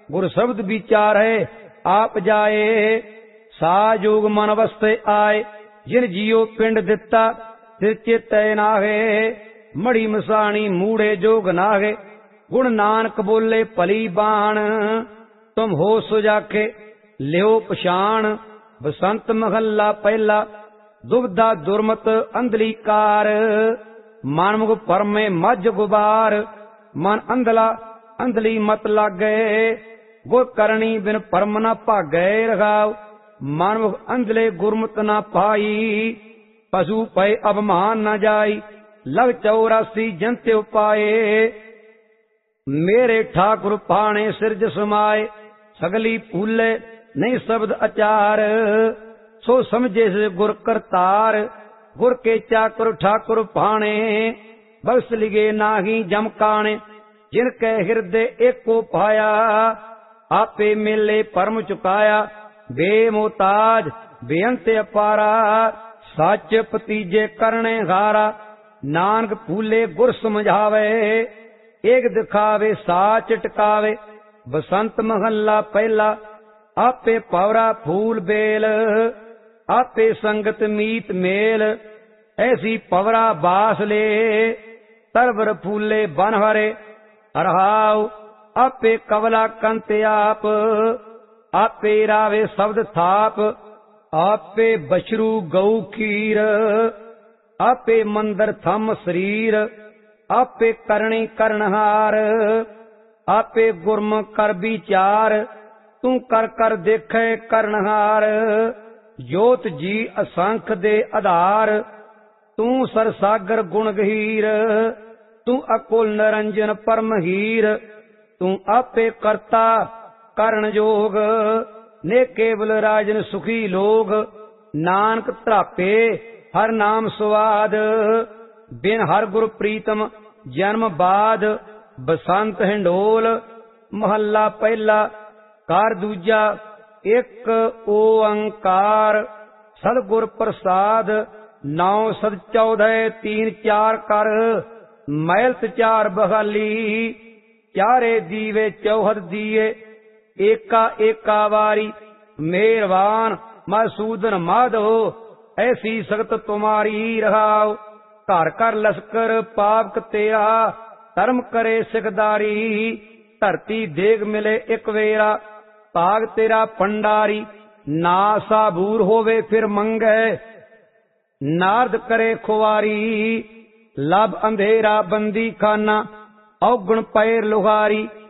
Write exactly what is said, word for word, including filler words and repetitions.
गुर शब्द विचार है आप जाए। साजोग मन अवस्थे आए जिन जियो पिंड दिता तिर चेतै नागे। मड़ी मसाणी मूढ़े जोग नागे गुण नानक बोले भली बाण। तुम हो सुजाखे लियो पछाण बसंत महला पहला। दुबदा दुर्मत अंधली कार मानमुख परमे मज गुबार। मन अंधला अंधली मत लागे गुर करनी बिन परम न भागे रघाव। मानमुख अंधले गुरमत न पाई पशु पय अवमान न जाई। लग चौरासी जंते उपाए मेरे ठाकुर पाणे सिरज समाए। सगली फूले नहीं शब्द अचार सो समझे से गुर करतार। गुर के चाकुर ठाकुर पाणे बख्श लिगे नाही जमकाने। जिनके हृदय एको पाया आपे मिले परम चुकाया। बेमोताज बेअंत अपारा सच पतीजे करने हारा। नानक फूले गुर समझावे एक दिखावे साच टकावे। बसंत महला पहला आपे पवरा फूल बेल। आपे संगत मीत मेल ऐसी पवरा बास ले। तरवर फूले बन हरे अरहाव आपे कवला कंत आप। आपे रावे शब्द थाप आपे बछरू गऊ खीर। आपे मंदर थम शरीर आपे करणी करनहार। आपे गुरम कर विचार तू कर कर देखे करनहार। जोत जी असंख दे आधार तू सरसागर गुण गहीर। तू अकुल निरंजन परम हीर। तू आपे करता करण जोग ने केवल राजन सुखी लोग। नानक त्रापे हर नाम स्वाद बिन हर गुर प्रीतम जन्म बाद। बसंत हिंडोल महला पहला कार दूजा एक ओंकार। सदगुर प्रसाद नौ सद चौदह तीन चार कर। मैलत चार बहाली चारे दीवे चौहद दिए। एका एका वारी मेहरबान मसूदन माधो ऐसी सख्त तुम्हारी रहाओ। घर घर लश्कर पाप तेरा धर्म करे सिकदारी। धरती देग मिले एक वेरा भाग तेरा पंडारी। ना साबूर होवे फिर मंगे नारद करे खुआरी। लब अंधेरा बंदी खाना औगुण पैर लुहारी।